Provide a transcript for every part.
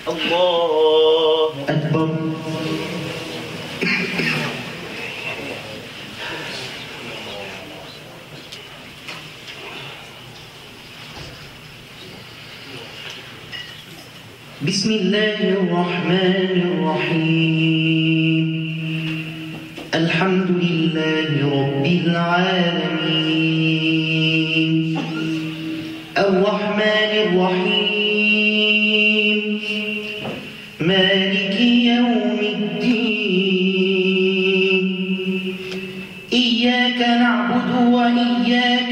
الله أكبر. بسم الله الرحمن الرحيم. الحمد لله رب العالمين الرحمن الرحيم مالك يوم الدين إياك نعبد وإياك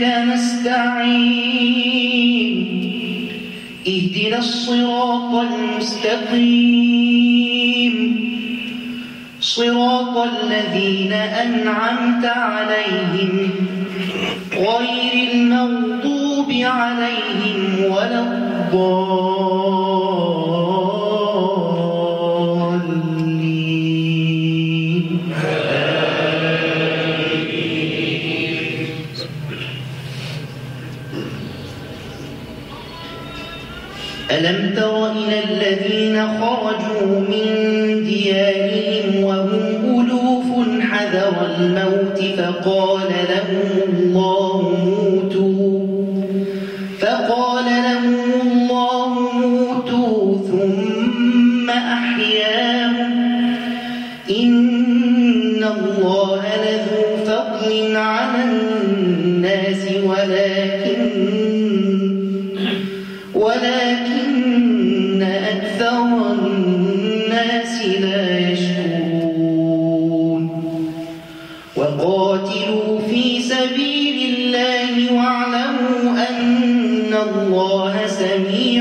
نستعين اهدنا الصراط المستقيم صراط الذين أنعمت عليهم غير المغضوب عليهم ولا الضالين. ألم تر إلى الذين خرجوا من ديارهم وهم ألوف حذر الموت فقال لهم الله موتوا ثم أحياهم إن الله لذو فضل على الناس ولكن أكثر الناس لا يشكرون. وقاتلوا في سبيل الله واعلموا أن الله سميع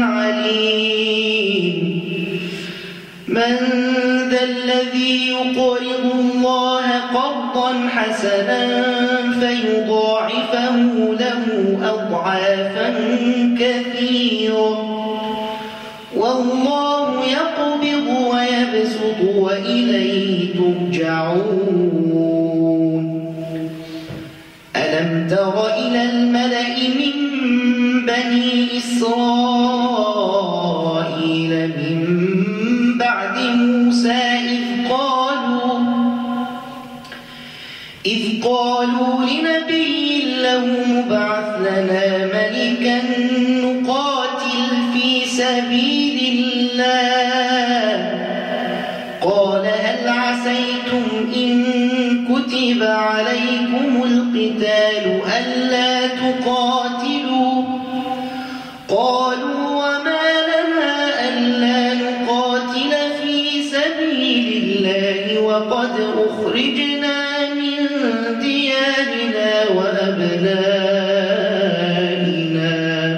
عليم. من ذا الذي يقرض الله قرضا حسنا فيضاعفه له أضعافا كثيرة والله يقبض ويبسط وإليه ترجعون. ألم تر إلى الملأ من بني إسرائيل من بعد موسى إذ قالوا لنبي له ابعث لنا ملكا نقاتل في سبيل الله قال هل عسيتم إن كتب عليكم القتال ألا تقاتلوا قالوا وما لنا ألا نقاتل في سبيل الله وقد أخرجنا من ديارنا وأبنائنا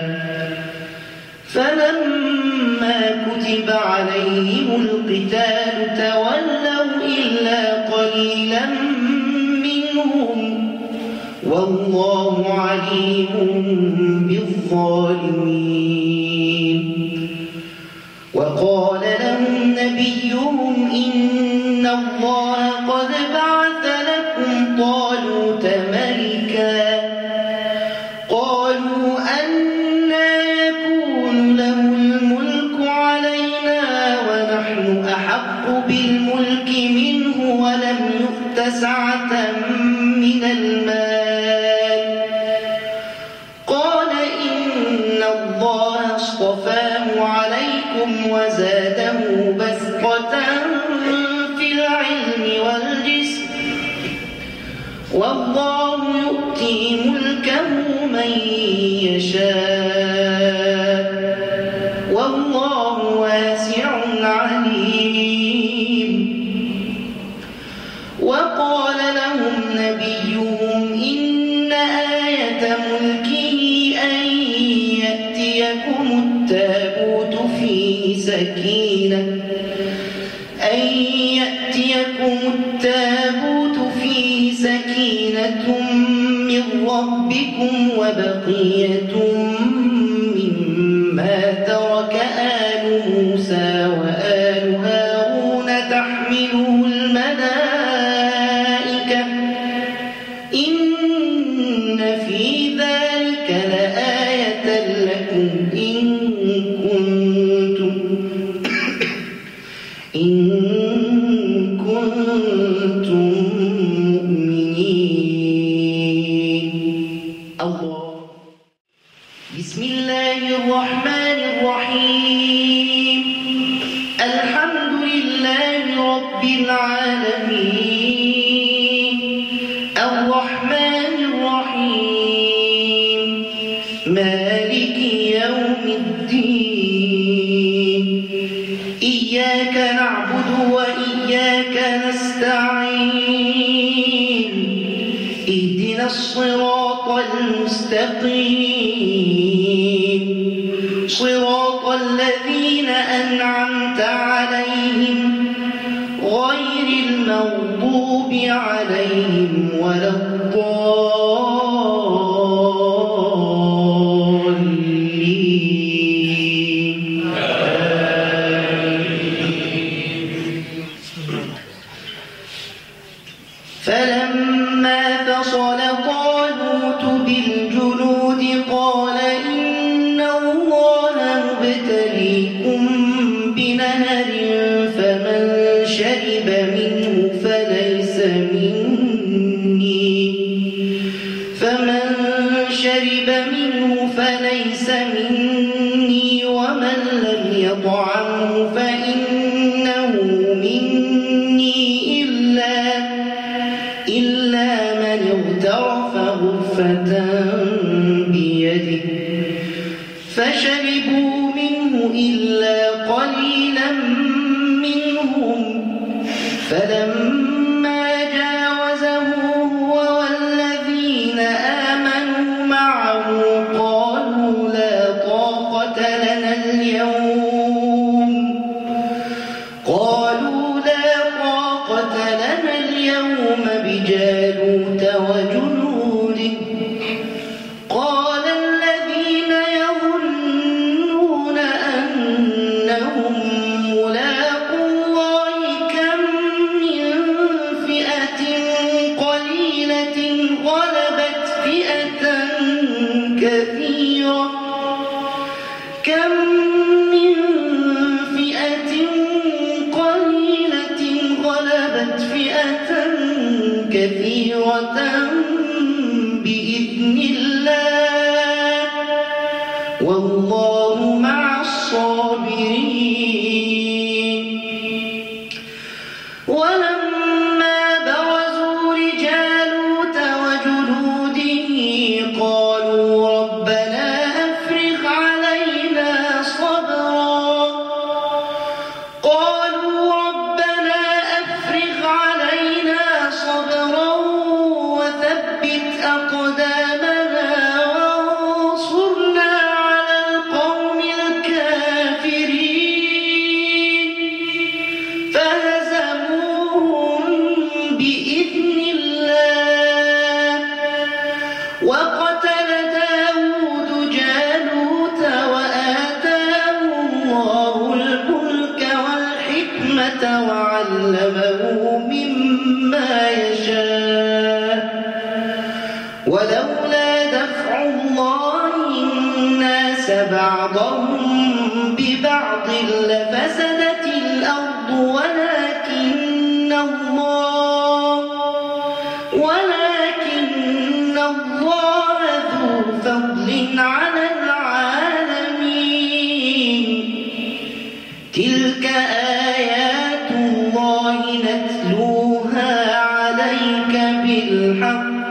فلما كتب عليهم القتال تولوا إلا قليلا منهم والله عليم بالظالمين. وقال لهم نبيهم إن الله قد بعث لكم طالوت ملكا قالوا أنى يكون له الملك علينا ونحن أحق بالملك منه ولم يؤت سعة من المال قال إن الله اصطفاه عليكم وزاده بسطة في العلم والجسم والله يؤتي ملكه من يشاء والله واسع عليم. وقال لهم نبيهم إن آية ملكه أن يأتيكم التابوت فيه سكينة من ربكم وبقية بسم الله الرحمن الرحيم الحمد لله رب العالمين الرحمن الرحيم مالك يوم الدين إياك نعبد وإياك نستعين اهدنا الصراط المستقيم صراط الذين أنعمت عليهم غير المغضوب عليهم ولا الضالين فلما فصل طالوت بالجنود قال إن الله مبتليكم بنهر فمن شرب منه فليس مني ومن لم يطعمه فإنه مني إلا من اغترف غرفة بيده فشربوا منه إلا قليلا منهم فلما جاوزه هو والذين آمنوا معه قالوا لا طاقة لنا اليوم بجالوت وجنوده قال الذين يظنون أنهم ملاقو الله كم من فئة قليلة غلبت فئة كثيرة بإذن الله والله مع الصابرين ولما برزوا لجالوت وجنوده قالوا ربنا أفرغ علينا صبرا وثبت أقدامنا وانصرنا على القوم الكافرين فهزموهم بإذن الله وقتل داود جالوت وآتاه الله الملك والحكمة وعلمه مما يشاء ولولا دفع الله الناس بعضهم ببعض لفسدت الأرض ولكن الله ذو فضل على العالمين تلك آيات الله نتلوها عليك بالحق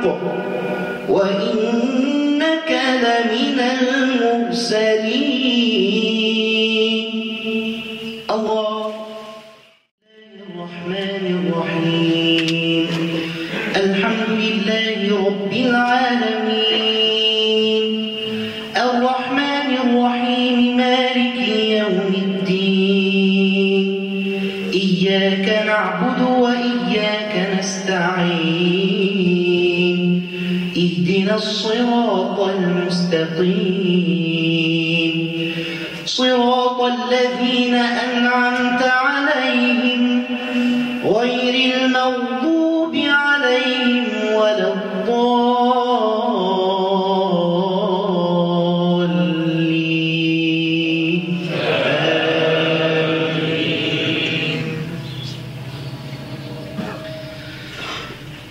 وإنك لمن المرسلين الله الرحمن الرحيم الحمد لله رب العالمين الرحمن الرحيم مالك يوم الدين إياك نعبد وإياك نستعين اهدنا الصراط المستقيم صراط الذين أنعمت عليهم غير المغضوب عليهم ولا الضالين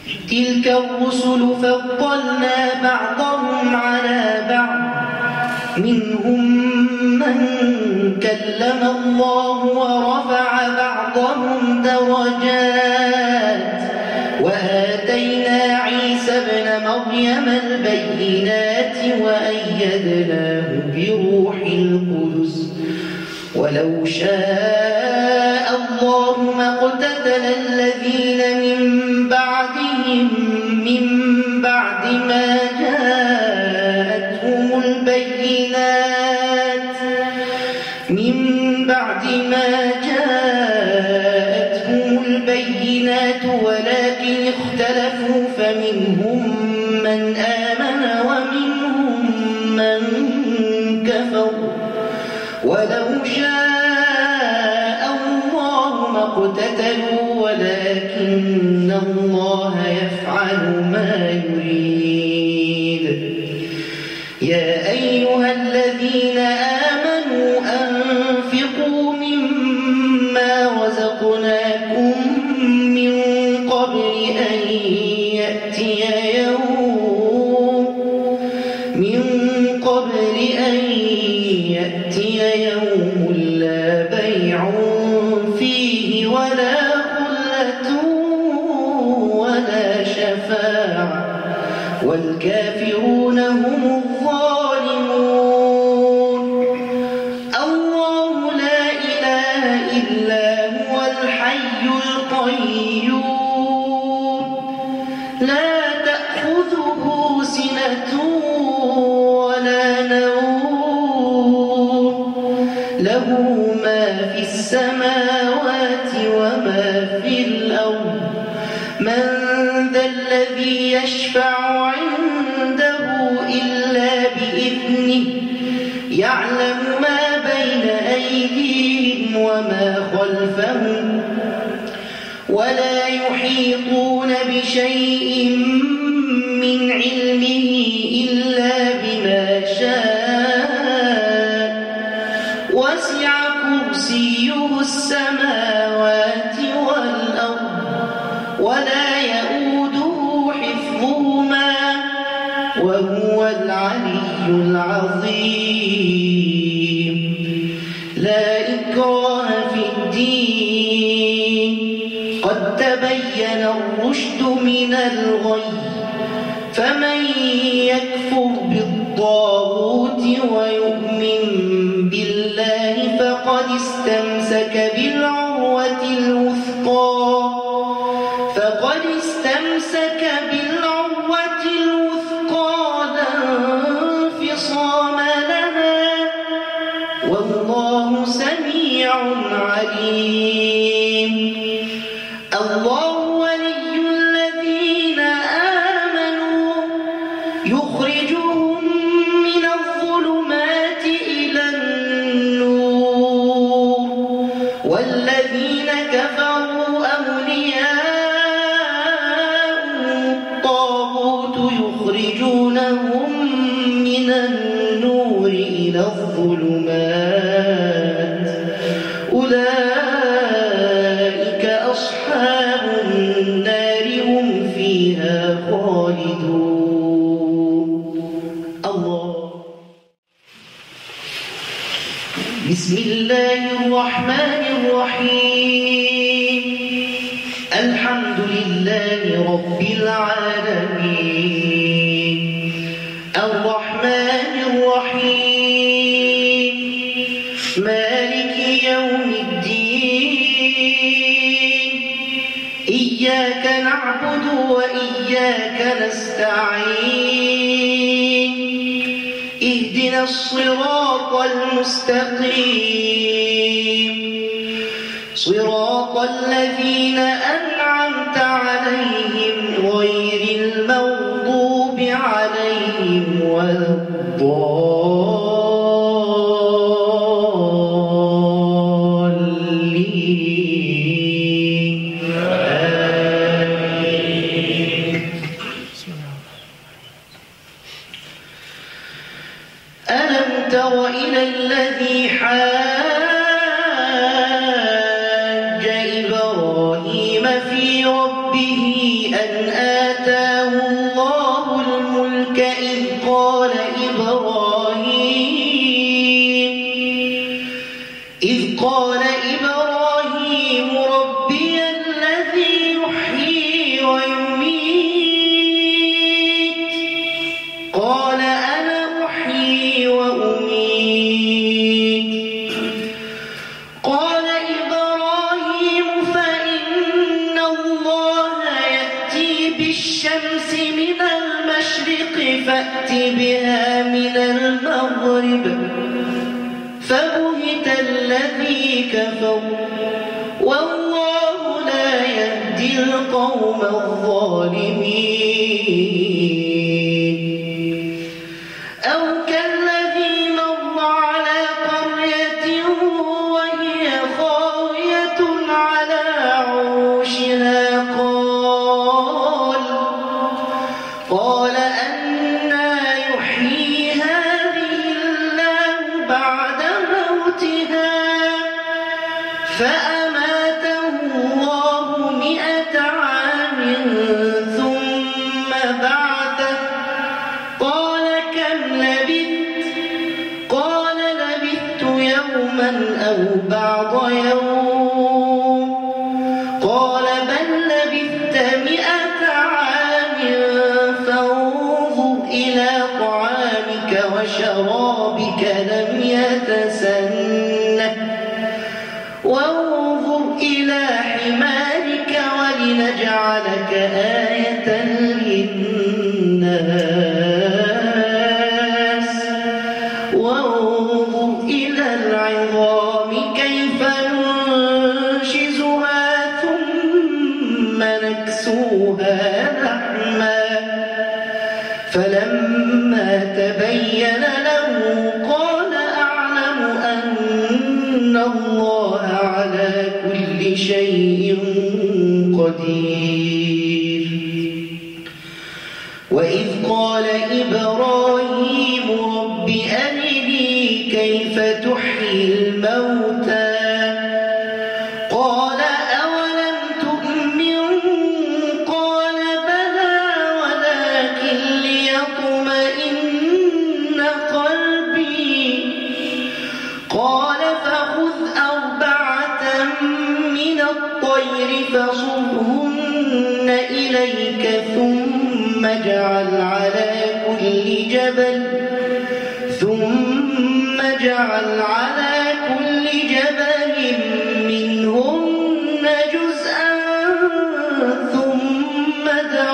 تلك الرسل فضلنا بعضهم على بعض منهم من كلم الله ورفع بعضهم درجات وآتينا عيسى ابن مريم البينات وأيدناه بروح القدس ولو شاء الله ما اقتتل الذين من بعدهم من بعد ما جاءتهم البينات ولكن اختلفوا فمنهم من آمن ومنهم من كفر ولو شاء الله ما اقتتلوا ولكن الله يفعل ما يريد يا أيها الذين آمنوا أنفقوا مما رزقناكم من قبل أن يأتي يوم لا بيع فيه ولا خلة ولا شفاعة والكافرون هم الظالمون الله لا إله إلا هو الحي القيوم لا تأخذه سنة ولا نوم له ما في السماوات وما في الأرض من ذا الذي يشفع عنده إلا بإذنه يعلم ما بين أيديهم وما خلفهم ولا يحيطون بشيء من علمه إلا بما شاء وسع كرسيه السماوات والأرض ولا يؤوده حفظهما وهو العلي العظيم لا إكراه في الدين قد تبين الرشد من الغي فمن يكفر بالطاغوت ويؤمن بالله فقد استمسك بالعروة الوثقى لا انفصام لها والله سميع عليم الله ولي الذين آمنوا يخرجهم من الظلمات إلى النور والذين كفروا أولياءهم الطاغوت يخرجونهم من النور إلى الظلمات أولئك أصحاب النار هم فيها خالدون الله بسم الله الرحمن الرحيم الحمد لله رب العالمين الرحمن الرحيم مالك يوم الدين إياك نعبد وإياك نستعين اهدنا الصراط المستقيم صراط الذين أنعمت عليهم غير المغضوب عليهم ولا الضالين آمين ألم تر إلى الذي حاج إبراهيم في ربه أن آتاه الله الملك إذ قال إبراهيم إذ قال إبراهيم ربي الذي يحيي ويميت قال أنا أحيي وأميت قال إبراهيم فإن الله يأتي بالشمس من المشرق فأت بها من المغرب فبهت الذي كفر والله لا يهدي القوم الظالمين أو كالذي مر على قرية وهي خاوية على عروشها قال أنى يحيي هذه الله بعد موتها فأماته الله 100 عام ثم بعثه قال كم لبثت قال لبثت يوما أو بعض يوم قال بل لبثت 100 عام فانظر إلى طعامك وشرابك لم يتسنه وانظر إلى حمارك ولنجعلك آية للناس وانظر إلى العظام كيف ننشزها ثم نكسوها لحما فلما تبين له قال أعلم أن الله على كل شيء قدير وإذ قال إبراهيم رب أرني كيف تحيي الموتى قال أولم تؤمن قال بلى ولكن ليطمئن قلبي قال فخذ 4 من الطير فصرهن إليك ثم اجعل على كل جبل منهن جزءا ثم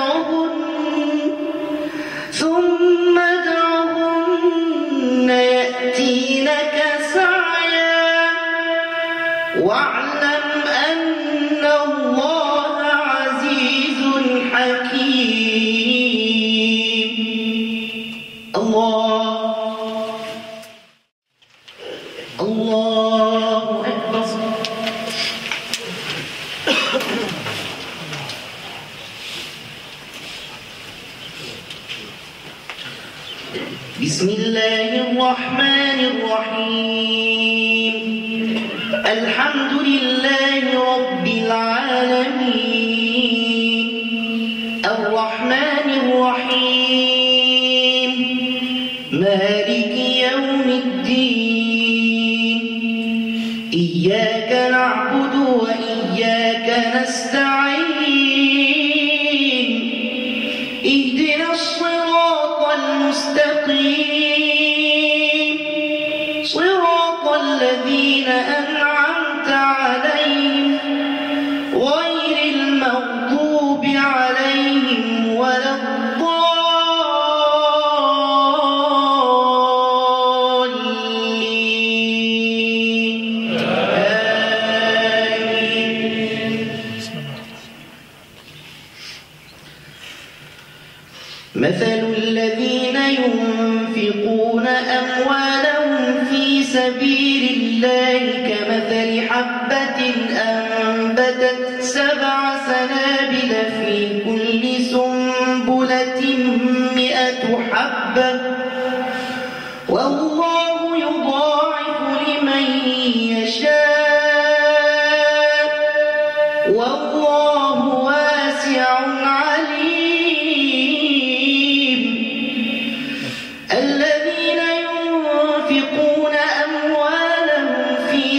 ادعهن يأتينك سعيا واعلم أن الله عزيز حكيم الله أكبر بسم الله الرحمن الرحيم الحمد لله رب العالمين الرحمن الرحيم مالك يوم الدين إياك نعبد وإياك نستعين اهدنا الصراط المستقيم صراط الذين أنعمت عليهم غير المغضوب عليهم ولا الضالين آمين مثل الذين ينفقون أموالهم في سبيل الله كمثل حبة أنبتت 7 سنابل في كل سنبلة 100 حبة والله يضاعف لمن يشاء والله واسع عليم الذين ينفقون أموالهم في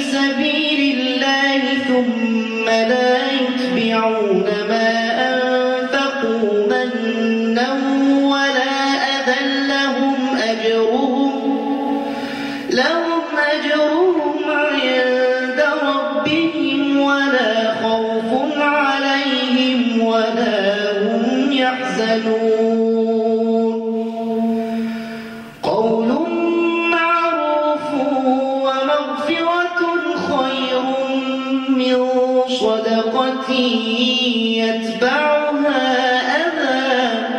لهم أجرهم عند ربهم ولا خوف عليهم ولا هم يحزنون قول معروف ومغفرة خير من صدقة يتبعها أذى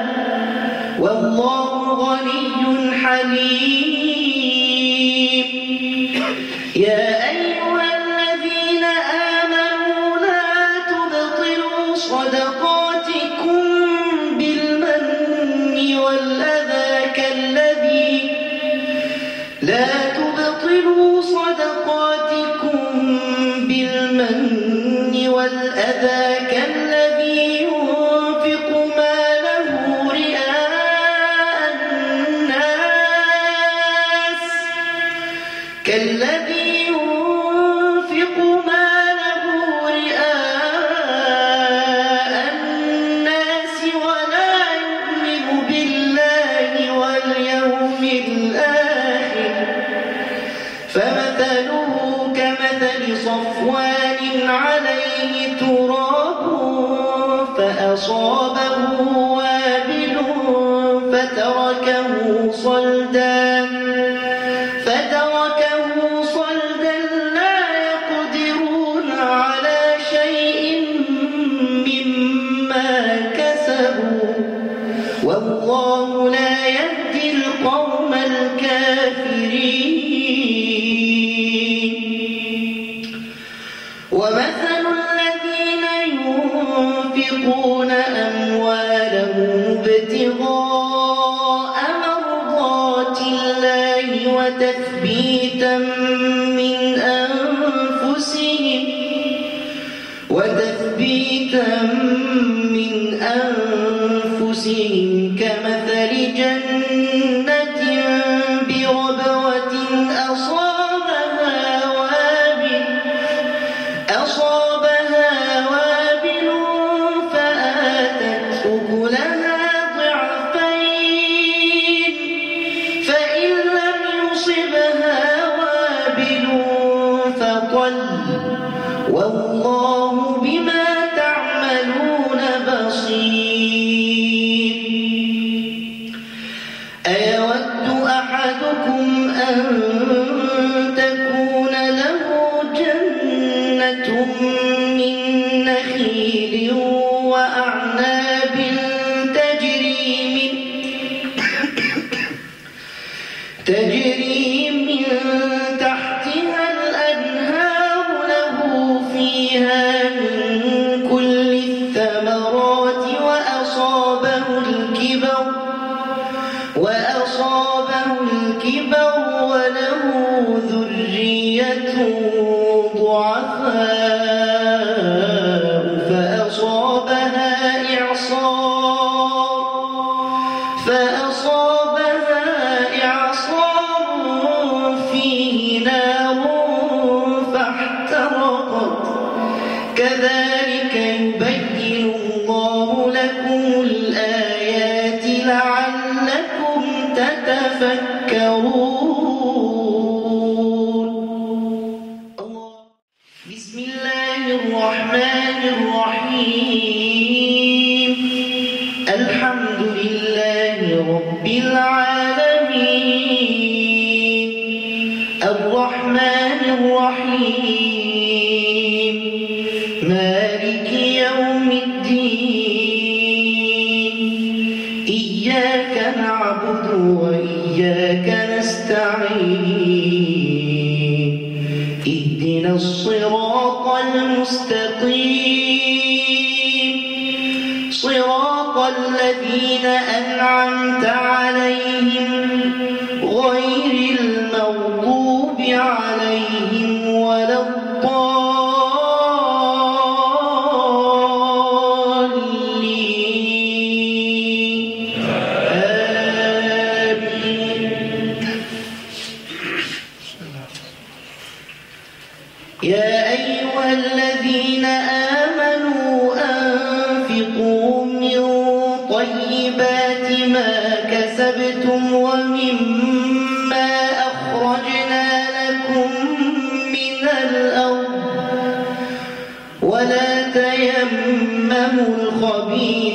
والله غني حليم يا أيها الذين آمنوا لا تبطلوا صدقاتكم بالمن والأذى كالذي ينفق ماله رئاء الناس ولا يؤمن بالله واليوم الآخر فمثله كمثل صفوان عليه تراب فأصابه وابل فتركه صلدا لا يقدرون على شيء مما كسبوا والله لا يهدي القوم الكافرين ومثل الذين ينفقون أموالهم ابتغاء مرضات الله وتثبيتا من أنفسهم كمثل جنة بربوة أصابها وابل فآتت أكلها ضعفين فإن لم يصبها وابل فطل والله بما تعملون بصير أيود أحدكم أن تكون له جنة من نخيل وأعناب تجري من تحتها الأنهار له فيها من كل الثمرات وأصابه الكبر وله ذرية ضعفاء فأصابها إعصار فيه نار فاحترقت كذلك يبين الله لكم الآيات لعلكم تتفكرون بسم الله الرحمن الرحيم الحمد لله رب العالمين الرحمن الرحيم مالك يوم الدين إياك نعبد وإياك نستعين اهدنا الصراط المستقيم صراط الذين أنعمت عليهم غير المغضوب عليهم ولا الضالين آمين يا أيها الذين آمنوا أنفقوا من طيبات ما كسبتم ومما أخرجنا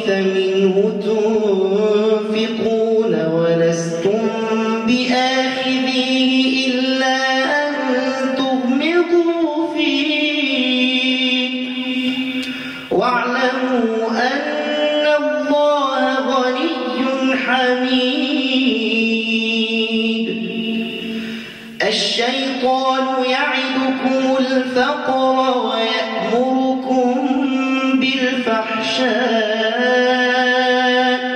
منه تنفقون ولستم بآخذيه إلا أن تغمضوا فيه واعلموا أن الله غني حميد. الشيطان يعدكم الفقر ويأمركم بالفحشاء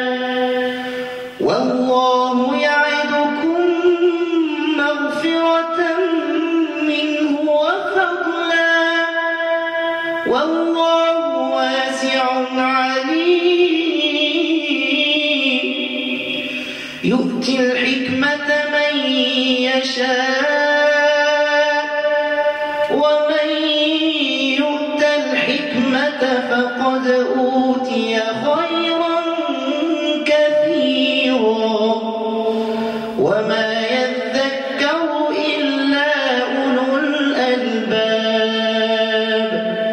والله يعدكم مغفرة منه وفضلا والله واسع عليم. يؤتي الحكمة من يشاء ومن يؤت الحكمة فقد أوتي خيرا كثيرا وما يذكر إلا أولو الألباب.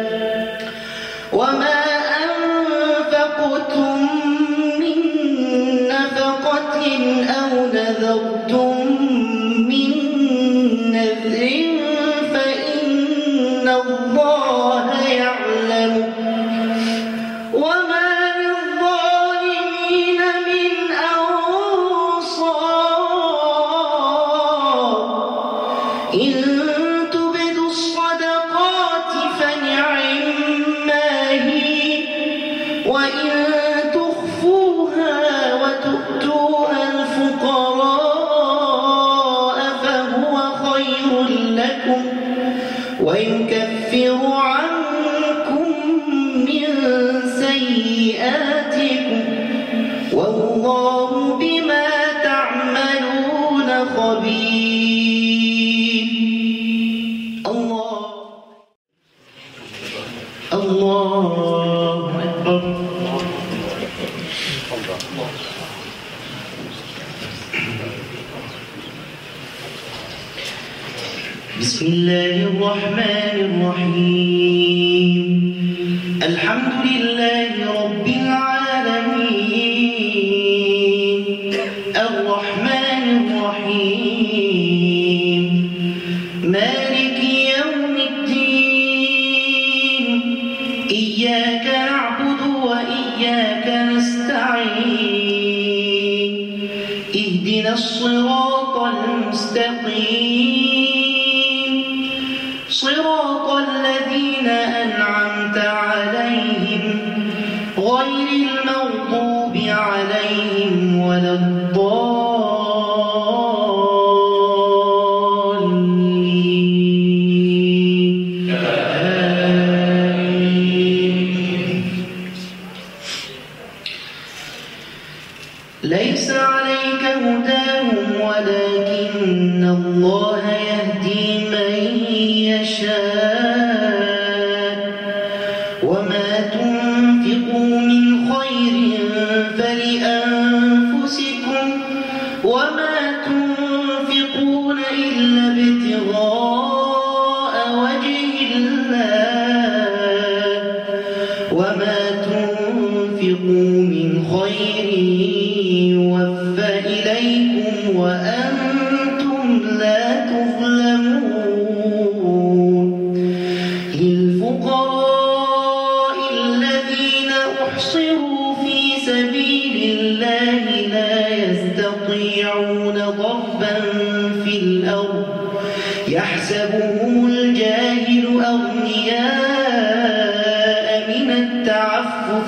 وما أنفقتم من نفقة أو نذرتم من نذر فإن الله يعلمه وما للظالمين من أنصار. إن تبدوا الصدقات فنعما هي وإن تخفوها وتؤتوها الفقراء فهو خير لكم ويكفر عنكم من سيئاتكم والله بما تعملون خبير. الله أكبر. بسم الله الرحمن الرحيم. الحمد لله رب العالمين الرحمن الرحيم مالك يوم الدين إياك نعبد وإياك نستعين اهدنا الصراط المستقيم صراط الذين أنعمت عليهم غير المغضوب عليهم ولا الضالين. آمين. ليس عليك هداهم ولكن الله يهدي من يشاء وما تنفقوا من خير فلأنفسكم وما تنفقون إلا ابتغاء وجه الله وما تنفقوا من خير يوفى إليكم وأنتم لا تظلمون. للفقراء الذين أحصروا في سبيل الله لا يستطيعون ضربا في الأرض يحسبهم الجاهل أغنياء من التعفف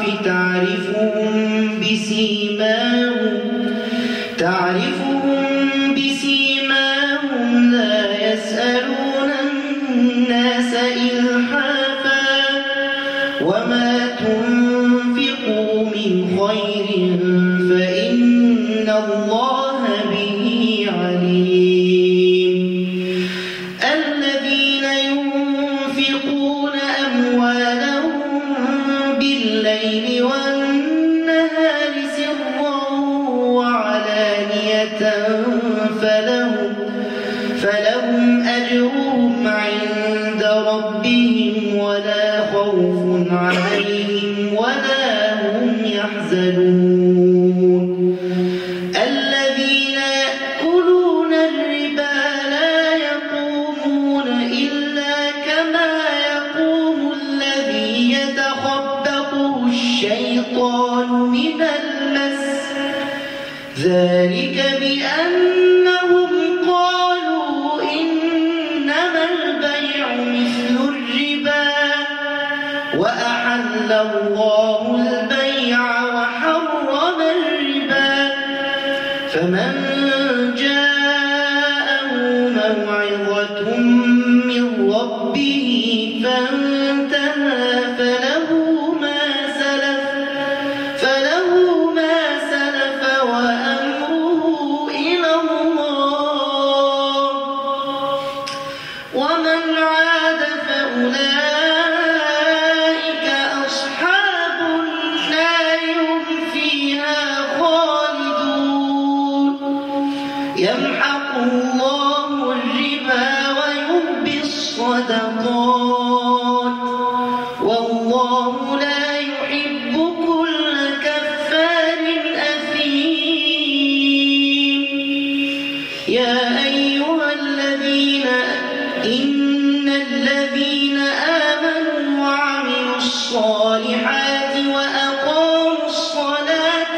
تعرفهم بسيماهم لا يسألون الناس إلحافا وما تنفقوا من خير فإن الله به عليم. الذين ينفقون أموالهم بالليل والنهار سرا وعلانية فلهم أجرهم عند ربهم ولا خوف عليهم ولا هم يحزنون. يحزنون الذين يأكلون الربا لا يقومون إلا كما يقوم الذي يتخبطه الشيطان من المس ذلك بأنهم قالوا إنما البيع مثل الربا وأحل الله البيع وحرم الربا فمن جاءه موعظة من ربه فانتهى فله ما سلف وأمره إلى الله ومن عاد فأولئك أصحاب النار هم فيها خالدون يمحق الله الربا ويربي الصدقات والله لا يحب كل كفار أثيم يا أيها الذين إن الذين آمنوا وعملوا الصالحات وأقاموا الصلاة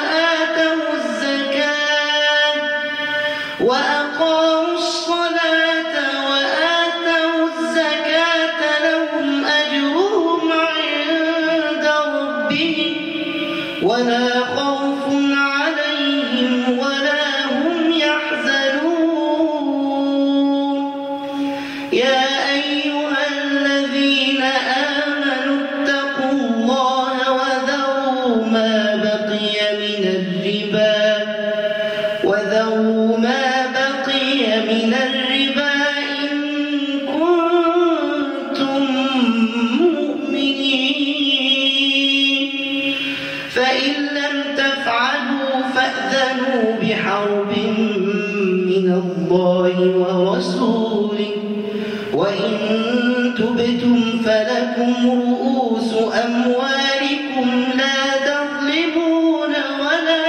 وآتوا الزكاة لهم أجرهم عند ربهم ولا خوف عليهم ولا هم يحزنون يا أيها الذين آمنوا اتقوا الله وذروا ما بقي من الربا إن كنتم مؤمنين فإن لم تفعلوا فأذنوا بحرب من الله ورسوله وإن تبتم فلكم رؤوس أموالكم لا تظلمون ولا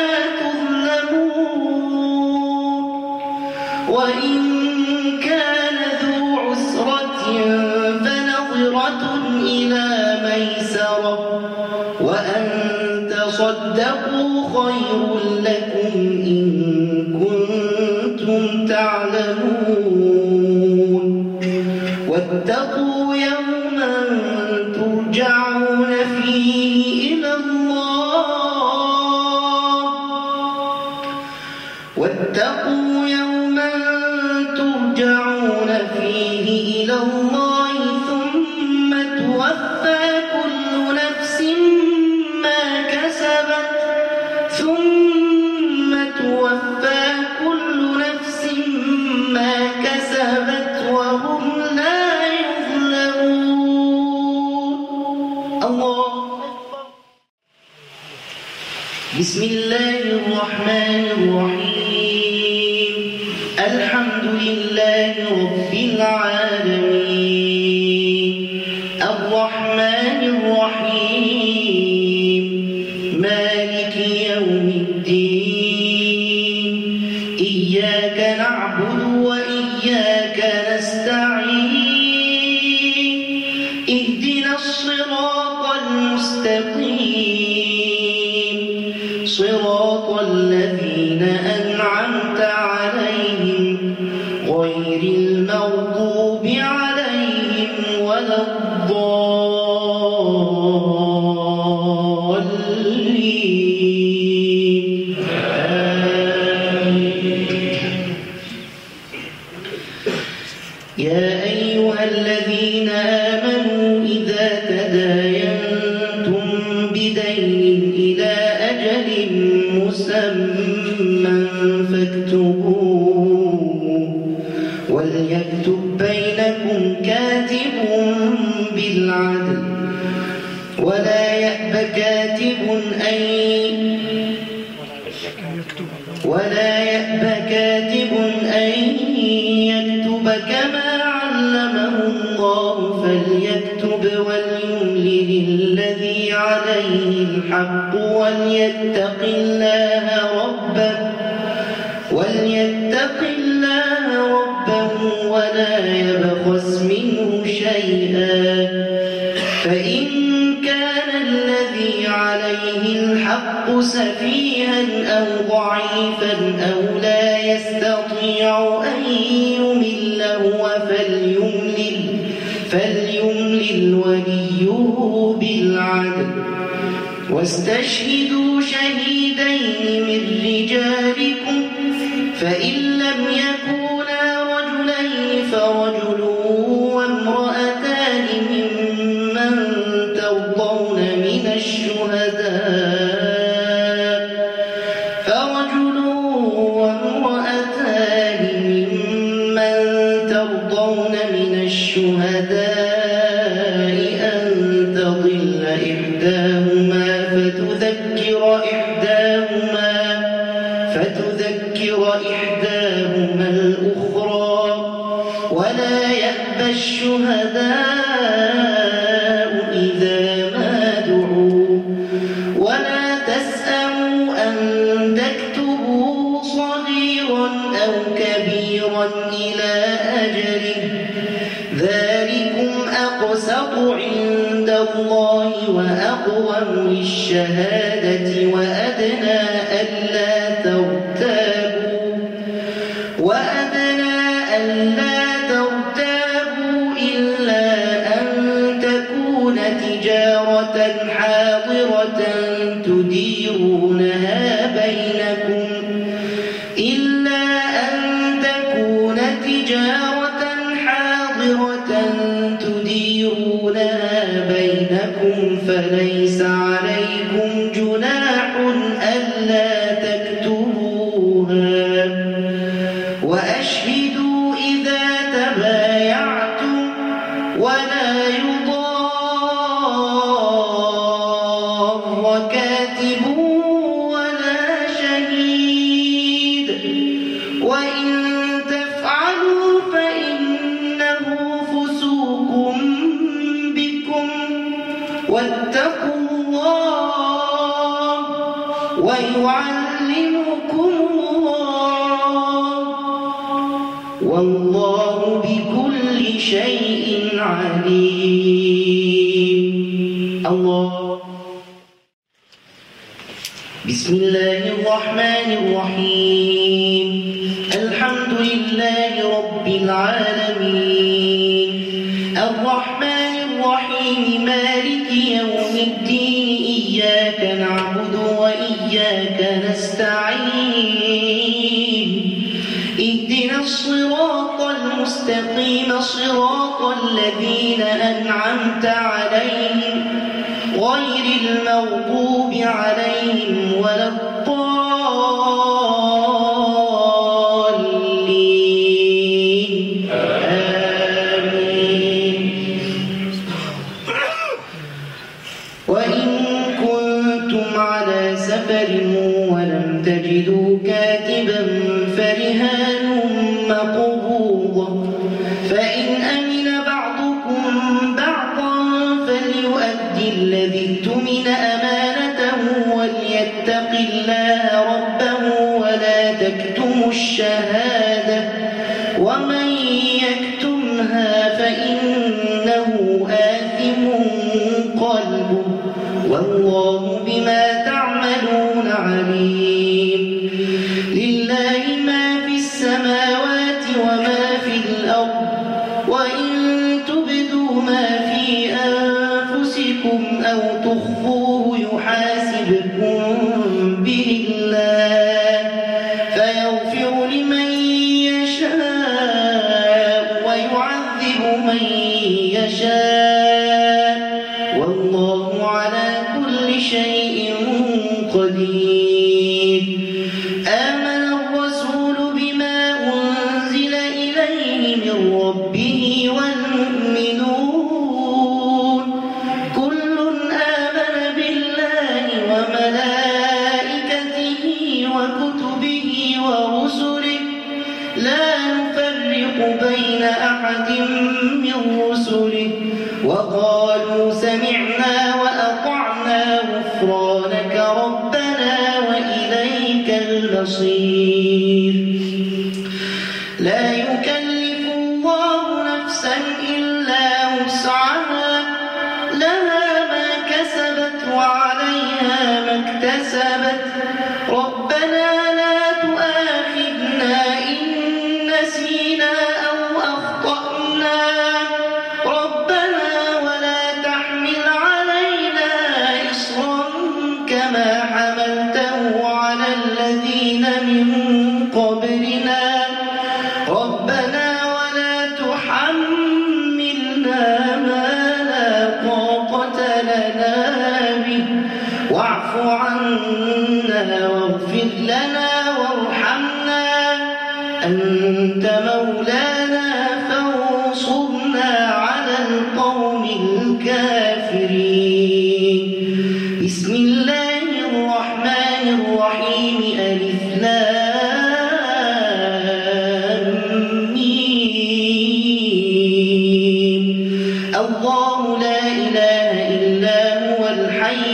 تظلمون وإن كان ذو عسرة فنظرة إلى ميسرة وأن تصدقوا خير لكم إن كنتم تعلمون واتقوا يوما ترجعون فيه إلى الله ثم توفى كل نفس ما كسبت وهم لا يظلمون الله أكبر بسم الله الرحمن الرحيم الحمد لله رب العالمين الرحمن الرحيم مالك يوم الدين إياك نعبد وإياك نستعين اهدنا الصراط المستقيم صراط الذين أنعمت عليهم غير المغضوب عليهم ولا الضالين يا أيها الذين آمنوا إذا تداينتم بدين إلى أجل مسمى فاكتبوه وليكتب بينكم كاتب بالعدل ولا يأب كاتب أن يكتب كما علمه الله فليكتب وليملل الذي عليه الحق وليتق الله ربه ولا يبخس منه شيئا فإن كان الذي عليه الحق سفيها أو ضعيفا أو لا يستطيع أن يمل هو فليملل وليه بالعدل واستشهدوا شهيدين من رجالكم فإن لم يكونا رجلين فرجل وامرأتان ممن ترضون من الشهداء أن تضل إحداهما فتذكر إحداهما الأخرى ولا يأبى الشهداء إذا ما دعوا ولا تسأموا أن تكتبوا صغيرا أو كبيرا إلى أجله ذلكم أقسط عند الله وأقوم للشهادة وأدنى ألا ترتابوا إلا أن تكون تجارة حاضرة تديرونها بينكم فليس عليكم جناح ألا تكتبوها وأشهدوا إذا تبايعتم ولا يضار كاتب ولا شهيد وإن تفعلوا فإنه فسوق بكم واتقوا الله ويعلمكم الله والله بكل شيء عليم. الله. بسم الله الرحمن الرحيم. الحمد لله رب العالمين الرحمن الرحيم مالك يوم الدين إياك نعبد وإياك نستعين اهدنا الصراط المستقيم صراط الذين أنعمت عليهم غير المغضوب عليهم ولا الضالين آمين. وإن كنتم على سفر ولم تجدوا كاتبا فرهان مقبوضة فإن أمن بعضكم بعضا فليؤدي الذي اؤتمن أمانته وليتق الله ربه ولا تكتموا الشهادة ومن يكتمها فإنه آثم قلبه والله بما تعملون عليم. لله ما في السماوات وما في الأرض وإن تبدوا ما في أنفسكم أو تخفوه يحاسبكم به الله فيغفر لمن يشاء ويعذب من يشاء والله على كل شيء قدير. آمن الرسول بما أنزل إليه من ربه والمؤمنون كل آمن بالله وملائكته وكتبه ورسله لا نفرق بين بين أحد من رسله وقالوا سمعنا وأطعنا غفرانك ربنا وإليك المصير. لا يكلف الله نفسا إلا وسعها لها ما كسبت وعليها ما اكتسبت ربنا لا تؤاخذنا إن نسينا أو أخطأنا ربنا ولا تحمل علينا إصرا كما حملته على الذين من قبلنا ربنا ولا تحملنا ما لا طاقة لنا به واعف عنا واغفر لنا وارحمنا أنت مولانا فانصرنا على القوم الكافرين. بسم الله الرحمن الرحيم ألف لام ميم الله لا إله إلا هو الحي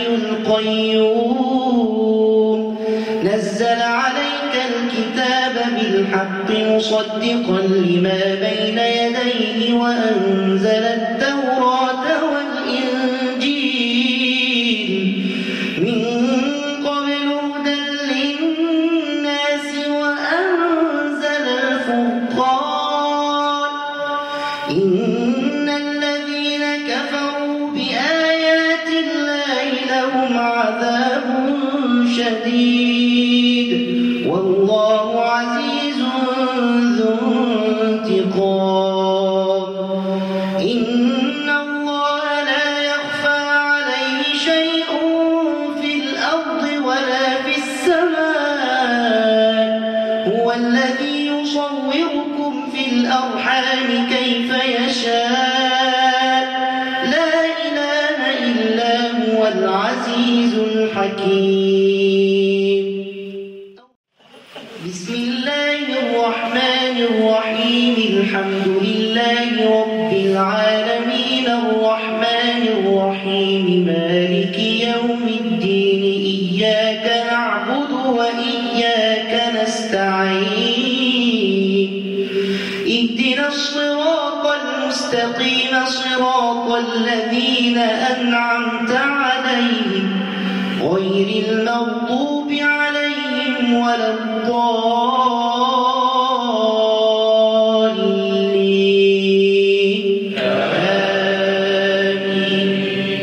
القيوم نزل عليك الكتاب بالحق مصدقا لما بين يديه وأنزل التوراة والإنجيل من قبل هدى للناس وأنزل الفرقان إن الذين كفروا بآيات الله لهم عذاب شديد والله عزيز ذو انتقام. إن الله لا يخفى عليه شيء في الأرض ولا في السماء هو الذي يصوركم في الأرحام كيف يشاء لا إله إلا هو العزيز الحكيم. بسم الله الرحمن الرحيم الحمد لله رب العالمين الرحمن الرحيم مالك يوم الدين إياك نعبد وإياك نستعين اهدنا الصراط المستقيم صراط الذين أنعمت عليهم غير المغضوب عليهم ولا الضالين آمين.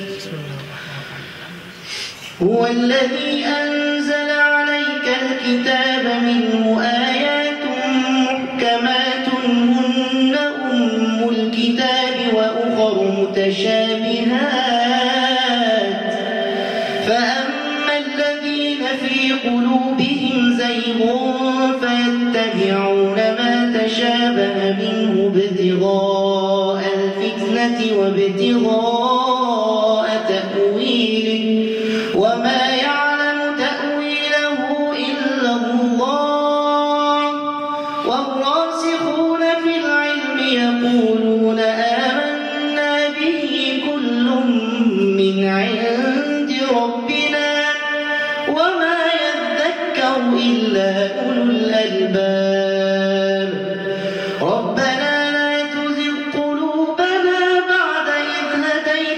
هو الذي أنزل عليك الكتاب منه آيات محكمات هن أم الكتاب وأخر متشابهات فأما الذين في قلوبهم زيغ فيتبعون ما تشابه منه ابتغاء الفتنة وابتغاء تأويله وما يعلم تأويله إلا الله والراسخون في العلم يقولون آمنا به كل من عند ربنا وما يذكر إلا أولو الألباب. ربنا لا تزغ قلوبنا بعد إذ هديتنا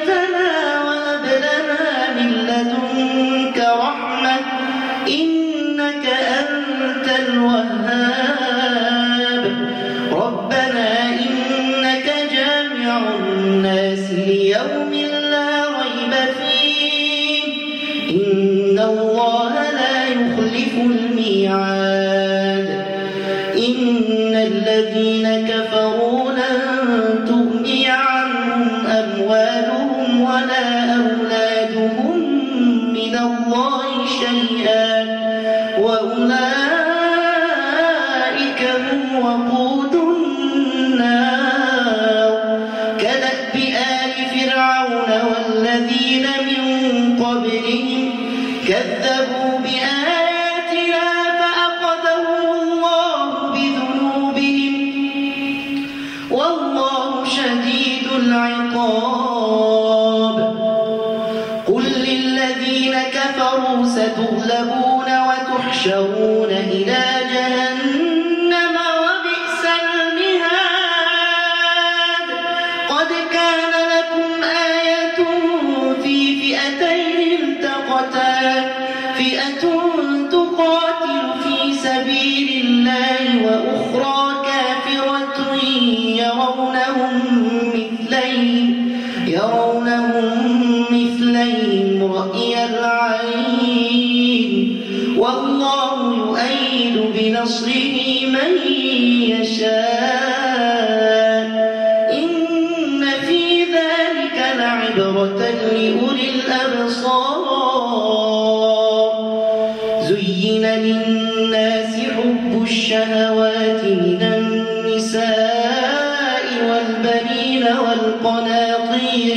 العقاب قل للذين كفروا ستغلبون وتحشرون إلى جهنم وبئس المهاد قد كان لكم آية في فئتين التقتا فئة تقاتل في سبيل الله وأخرى كافرة يرونهم مثليهم رأي العين والله يؤيد بنصره من يشاء إن في ذلك لعبرة لأولي الأبصار زين للناس حب الشهوات من النساء والبنين والقناطير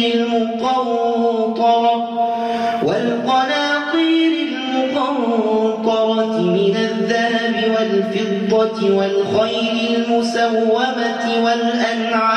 المقنطرة من الذهب والفضة والخيل المسومة والأنعام